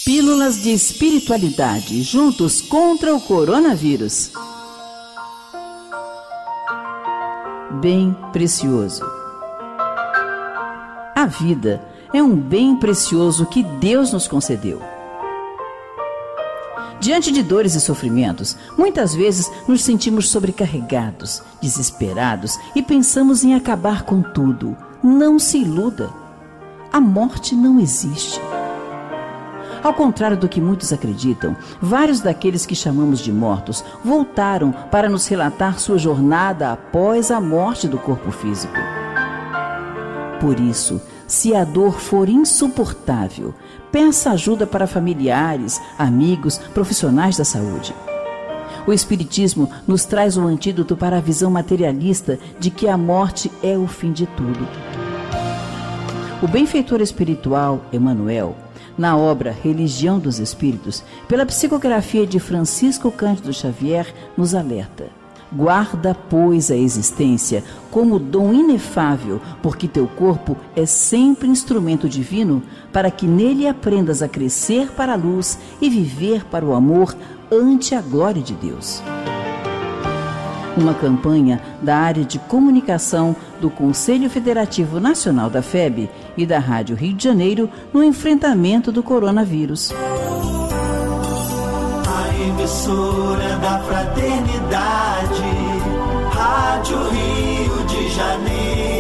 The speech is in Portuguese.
Pílulas de espiritualidade, juntos contra o coronavírus. Bem precioso. A vida é um bem precioso que Deus nos concedeu. Diante de dores e sofrimentos, muitas vezes nos sentimos sobrecarregados, desesperados e pensamos em acabar com tudo. Não se iluda. A morte não existe. Ao contrário do que muitos acreditam, vários daqueles que chamamos de mortos voltaram para nos relatar sua jornada após a morte do corpo físico. Por isso, se a dor for insuportável, peça ajuda para familiares, amigos, profissionais da saúde. O Espiritismo nos traz o antídoto para a visão materialista de que a morte é o fim de tudo. O benfeitor espiritual Emmanuel, na obra Religião dos Espíritos, pela psicografia de Francisco Cândido Xavier, nos alerta: guarda, pois, a existência como dom inefável, porque teu corpo é sempre instrumento divino, para que nele aprendas a crescer para a luz e viver para o amor ante a glória de Deus. Uma campanha da área de comunicação do Conselho Federativo Nacional da FEB e da Rádio Rio de Janeiro no enfrentamento do coronavírus. A emissora da fraternidade, Rádio Rio de Janeiro.